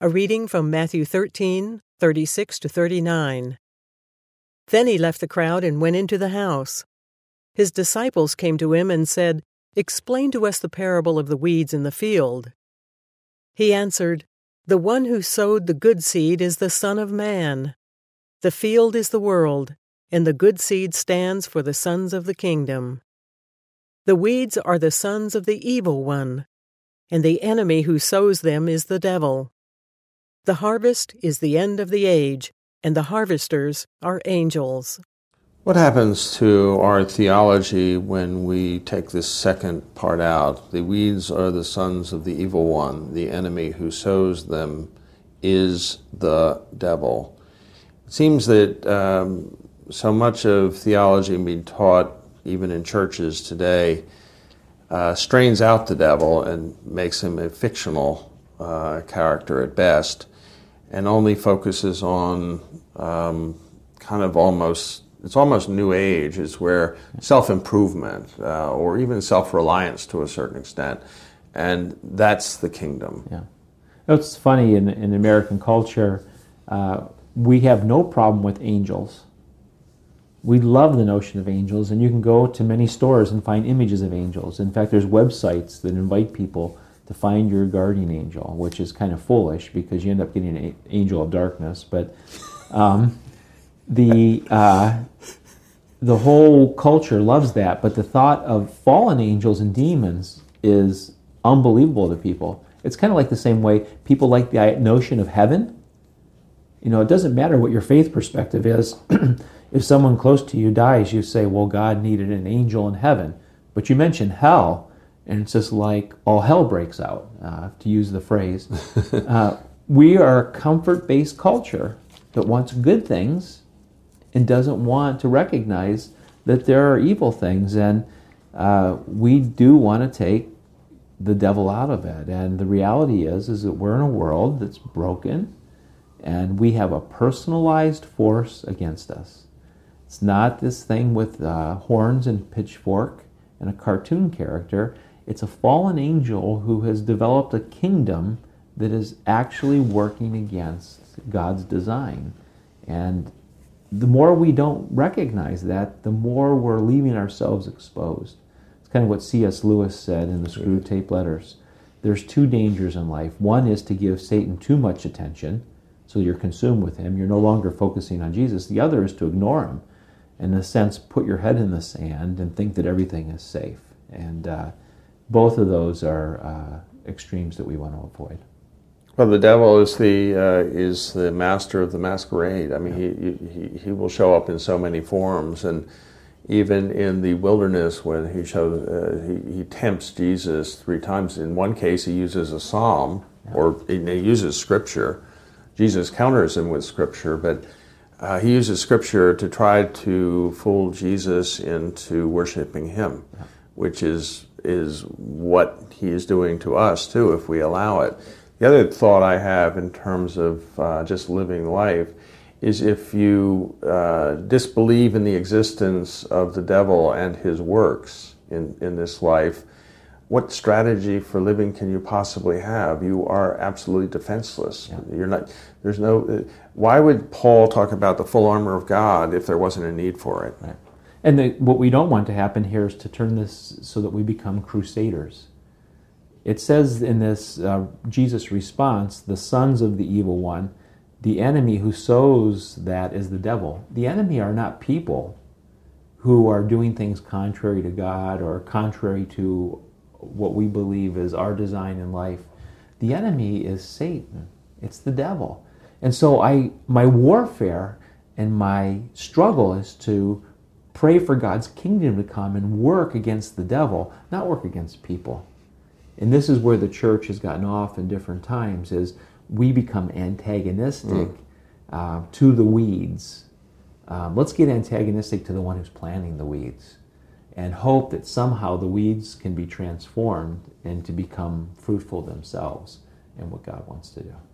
A reading from Matthew 13:36-39. Then he left the crowd and went into the house. His disciples came to him and said, "Explain to us the parable of the weeds in the field." He answered, "The one who sowed the good seed is the Son of Man. The field is the world, and the good seed stands for the sons of the kingdom. The weeds are the sons of the evil one, and the enemy who sows them is the devil. The harvest is the end of the age, and the harvesters are angels." What happens to our theology when we take this second part out? The weeds are the sons of the evil one. The enemy who sows them is the devil. It seems that so much of theology being taught, even in churches today, strains out the devil and makes him a fictional character at best, and only focuses on it's almost New Age, is where self-improvement or even self-reliance to a certain extent, and that's the kingdom. Yeah. It's funny, in American culture, we have no problem with angels. We love the notion of angels, and you can go to many stores and find images of angels. In fact, there's websites that invite people to find your guardian angel, which is kind of foolish because you end up getting an angel of darkness. But the whole culture loves that. But the thought of fallen angels and demons is unbelievable to people. It's kind of like the same way people like the notion of heaven. You know, it doesn't matter what your faith perspective is. If someone close to you dies, you say, well, God needed an angel in heaven. But you mention hell, and it's just like all hell breaks out, to use the phrase. We are a comfort-based culture that wants good things and doesn't want to recognize that there are evil things. And we do want to take the devil out of it. And the reality is that we're in a world that's broken, and we have a personalized force against us. It's not this thing with horns and pitchfork and a cartoon character. It's a fallen angel who has developed a kingdom that is actually working against God's design. And the more we don't recognize that, the more we're leaving ourselves exposed. It's kind of what C.S. Lewis said in the Screwtape Letters. There's two dangers in life. One is to give Satan too much attention, so you're consumed with him. You're no longer focusing on Jesus. The other is to ignore him. In a sense, put your head in the sand and think that everything is safe. And both of those are extremes that we want to avoid. Well, the devil is the master of the masquerade. I mean, he will show up in so many forms, and even in the wilderness when he tempts Jesus 3 times. In one case, he uses a psalm, or he uses Scripture. Jesus counters him with Scripture, but he uses Scripture to try to fool Jesus into worshiping him, which is what he is doing to us, too, if we allow it. The other thought I have in terms of just living life is if you disbelieve in the existence of the devil and his works in this life, what strategy for living can you possibly have? You are absolutely defenseless. Yeah. Why would Paul talk about the full armor of God if there wasn't a need for it? Right. And what we don't want to happen here is to turn this so that we become crusaders. It says in this Jesus response, the sons of the evil one, the enemy who sows that is the devil. The enemy are not people who are doing things contrary to God or contrary to what we believe is our design in life. The enemy is Satan. It's the devil. And so my warfare and my struggle is to pray for God's kingdom to come and work against the devil, not work against people. And this is where the church has gotten off in different times, is we become antagonistic to the weeds. Let's get antagonistic to the one who's planting the weeds and hope that somehow the weeds can be transformed and to become fruitful themselves in what God wants to do.